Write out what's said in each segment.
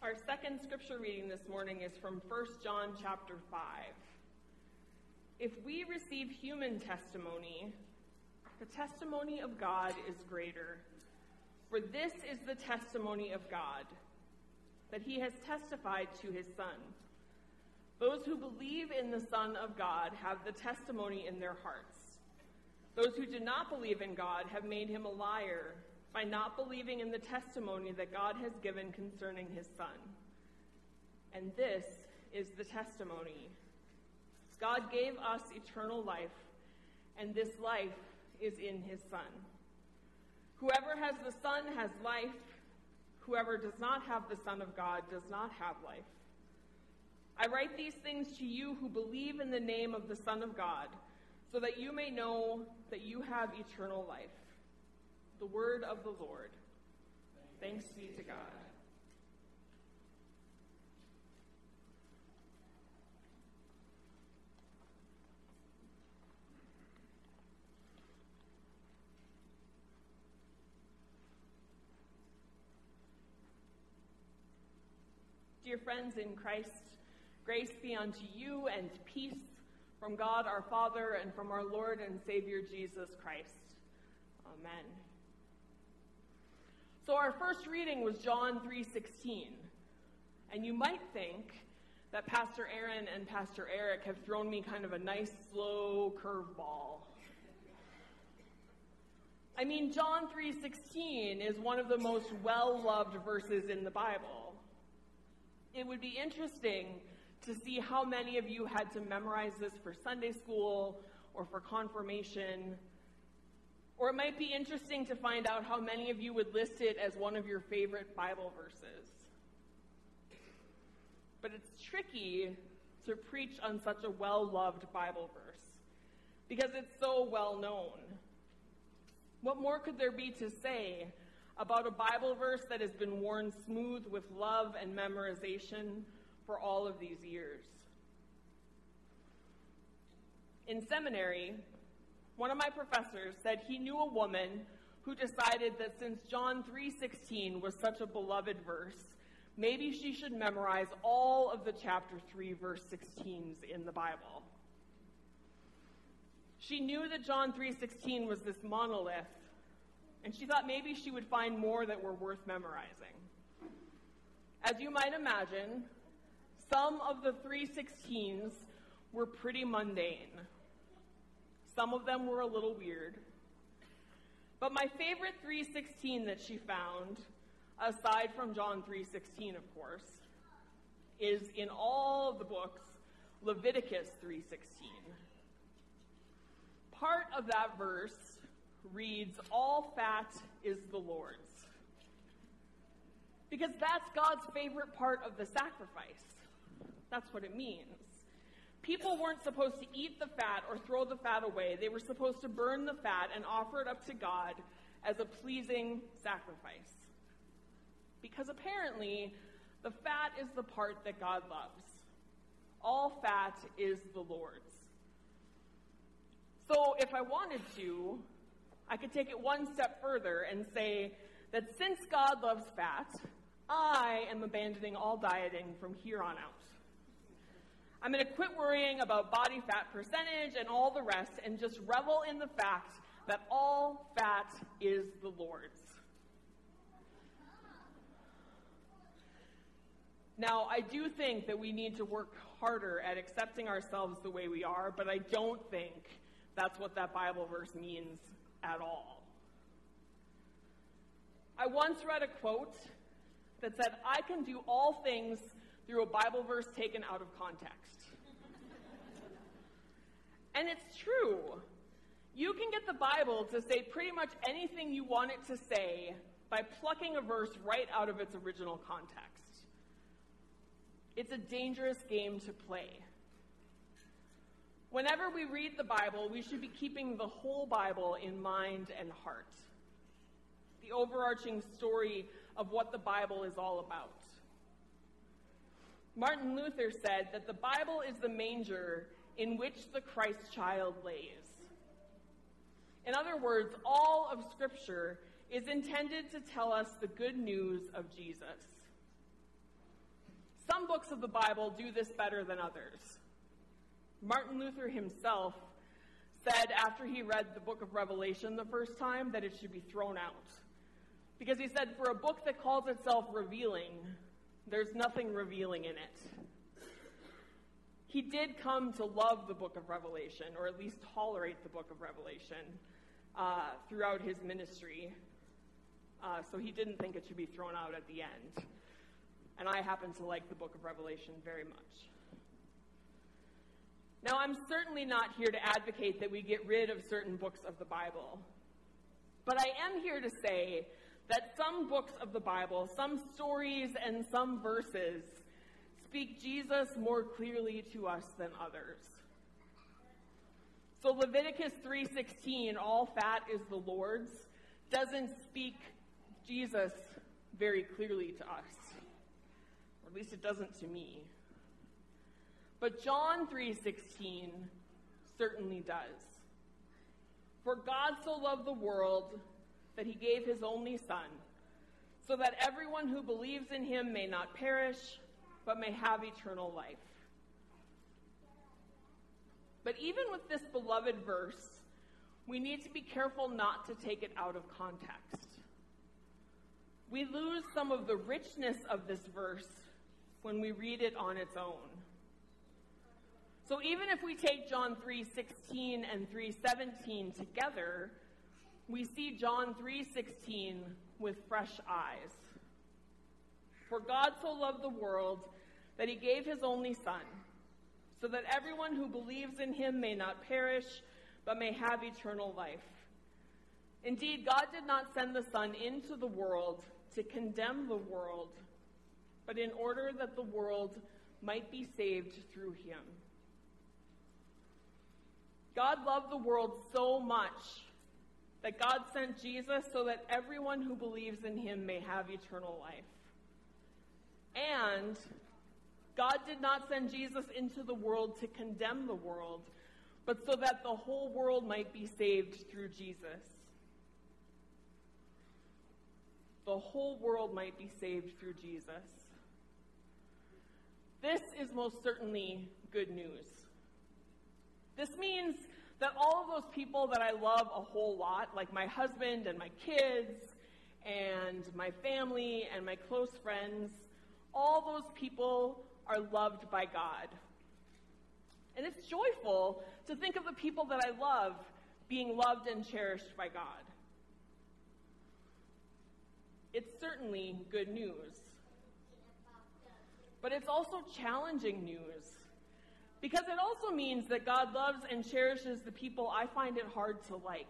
Our second scripture reading this morning is from 1 John chapter 5. If we receive human testimony, the testimony of God is greater. For this is the testimony of God, that he has testified to his Son. Those who believe in the Son of God have the testimony in their hearts. Those who do not believe in God have made him a liar by not believing in the testimony that God has given concerning his Son. And this is the testimony. God gave us eternal life, and this life is in his Son. Whoever has the Son has life. Whoever does not have the Son of God does not have life. I write these things to you who believe in the name of the Son of God, so that you may know that you have eternal life. The word of the Lord. Thanks be to God. Dear friends in Christ, grace be unto you and peace from God our Father and from our Lord and Savior Jesus Christ. Amen. So our first reading was John 3:16, and you might think that Pastor Aaron and Pastor Eric have thrown me kind of a nice, slow curveball. I mean, John 3:16 is one of the most well-loved verses in the Bible. It would be interesting to see how many of you had to memorize this for Sunday school or for confirmation. Or it might be interesting to find out how many of you would list it as one of your favorite Bible verses. But it's tricky to preach on such a well-loved Bible verse because it's so well known. What more could there be to say about a Bible verse that has been worn smooth with love and memorization for all of these years? In seminary, one of my professors said he knew a woman who decided that since John 3:16 was such a beloved verse, maybe she should memorize all of the chapter 3 verse 16s in the Bible. She knew that John 3:16 was this monolith, and she thought maybe she would find more that were worth memorizing. As you might imagine, some of the 3:16s were pretty mundane. Some of them were a little weird. But my favorite 3:16 that she found, aside from John 3:16, of course, is in all of the books, Leviticus 3:16. Part of that verse reads, "All fat is the Lord's." Because that's God's favorite part of the sacrifice. That's what it means. People weren't supposed to eat the fat or throw the fat away. They were supposed to burn the fat and offer it up to God as a pleasing sacrifice. Because apparently, the fat is the part that God loves. All fat is the Lord's. So if I wanted to, I could take it one step further and say that since God loves fat, I am abandoning all dieting from here on out. I'm going to quit worrying about body fat percentage and all the rest and just revel in the fact that all fat is the Lord's. Now, I do think that we need to work harder at accepting ourselves the way we are, but I don't think that's what that Bible verse means at all. I once read a quote that said, "I can do all things through a Bible verse taken out of context." And it's true. You can get the Bible to say pretty much anything you want it to say by plucking a verse right out of its original context. It's a dangerous game to play. Whenever we read the Bible, we should be keeping the whole Bible in mind and heart. The overarching story of what the Bible is all about. Martin Luther said that the Bible is the manger in which the Christ child lays. In other words, all of Scripture is intended to tell us the good news of Jesus. Some books of the Bible do this better than others. Martin Luther himself said after he read the book of Revelation the first time that it should be thrown out. Because he said, for a book that calls itself revealing, there's nothing revealing in it. He did come to love the book of Revelation, or at least tolerate the book of Revelation throughout his ministry. So he didn't think it should be thrown out at the end. And I happen to like the book of Revelation very much. Now, I'm certainly not here to advocate that we get rid of certain books of the Bible. But I am here to say that some books of the Bible, some stories and some verses, speak Jesus more clearly to us than others. So Leviticus 3:16, all fat is the Lord's, doesn't speak Jesus very clearly to us. Or at least it doesn't to me. But John 3:16 certainly does. For God so loved the world that he gave his only Son, so that everyone who believes in him may not perish, but may have eternal life. But even with this beloved verse, we need to be careful not to take it out of context. We lose some of the richness of this verse when we read it on its own. So even if we take John 3:16 and 3:17 together, we see John 3:16 with fresh eyes. For God so loved the world that he gave his only Son, so that everyone who believes in him may not perish, but may have eternal life. Indeed, God did not send the Son into the world to condemn the world, but in order that the world might be saved through him. God loved the world so much that God sent Jesus so that everyone who believes in him may have eternal life. And God did not send Jesus into the world to condemn the world, but so that the whole world might be saved through Jesus. The whole world might be saved through Jesus. This is most certainly good news. This means that all of those people that I love a whole lot, like my husband and my kids and my family and my close friends, all those people are loved by God. And it's joyful to think of the people that I love being loved and cherished by God. It's certainly good news. But it's also challenging news. Because it also means that God loves and cherishes the people I find it hard to like.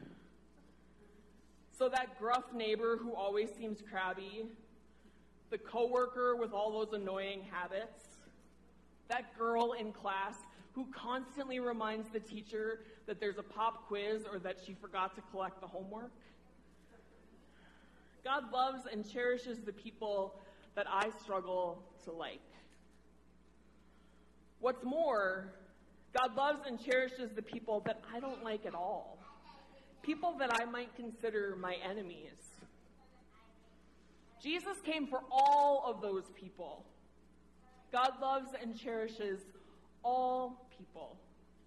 So that gruff neighbor who always seems crabby, the coworker with all those annoying habits, that girl in class who constantly reminds the teacher that there's a pop quiz or that she forgot to collect the homework. God loves and cherishes the people that I struggle to like. What's more, God loves and cherishes the people that I don't like at all. People that I might consider my enemies. Jesus came for all of those people. God loves and cherishes all people.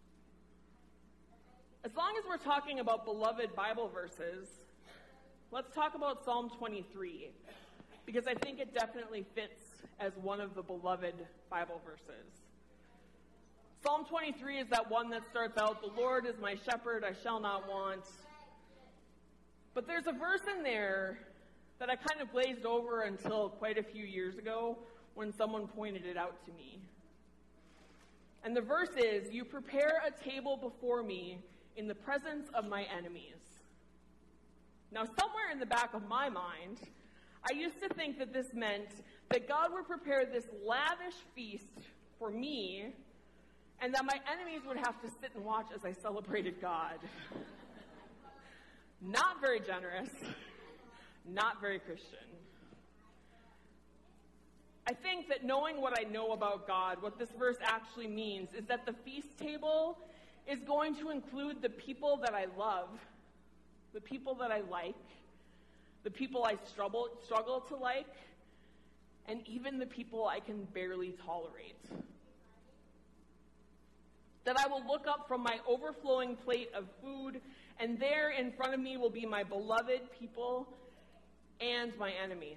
As long as we're talking about beloved Bible verses, let's talk about Psalm 23, because I think it definitely fits as one of the beloved Bible verses. Psalm 23 is that one that starts out, "The Lord is my shepherd, I shall not want." But there's a verse in there that I kind of glazed over until quite a few years ago when someone pointed it out to me. And the verse is, "You prepare a table before me in the presence of my enemies." Now, somewhere in the back of my mind, I used to think that this meant that God would prepare this lavish feast for me, and that my enemies would have to sit and watch as I celebrated God. Not very generous, not very Christian. I think that knowing what I know about God, what this verse actually means is that the feast table is going to include the people that I love, the people that I like, the people I struggle to like, and even the people I can barely tolerate. That I will look up from my overflowing plate of food, and there in front of me will be my beloved people and my enemies.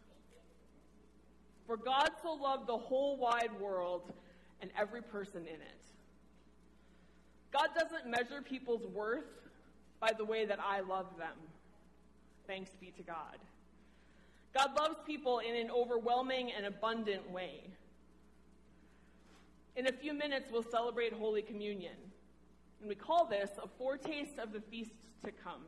For God so loved the whole wide world and every person in it. God doesn't measure people's worth by the way that I love them. Thanks be to God. God loves people in an overwhelming and abundant way. In a few minutes, we'll celebrate Holy Communion, and we call this a foretaste of the feast to come.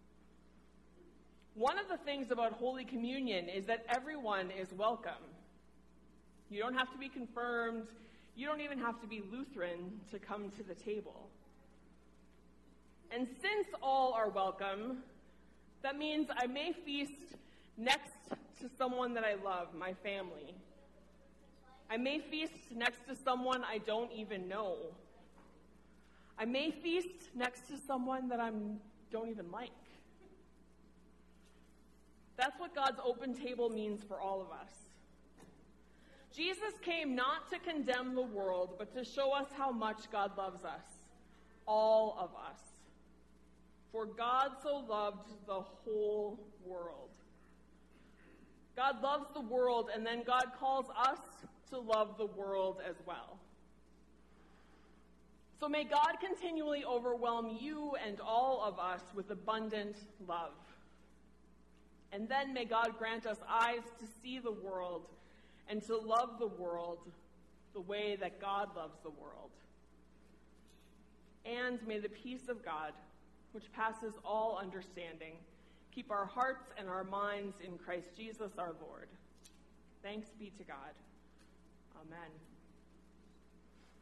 One of the things about Holy Communion is that everyone is welcome. You don't have to be confirmed. You don't even have to be Lutheran to come to the table. And since all are welcome, that means I may feast next to someone that I love, my family. I may feast next to someone I don't even know. I may feast next to someone that I don't even like. That's what God's open table means for all of us. Jesus came not to condemn the world, but to show us how much God loves us, all of us. For God so loved the whole world. God loves the world, and then God calls us to love the world as well. So may God continually overwhelm you and all of us with abundant love. And then may God grant us eyes to see the world and to love the world the way that God loves the world. And may the peace of God, which passes all understanding, keep our hearts and our minds in Christ Jesus our Lord. Thanks be to God. Amen.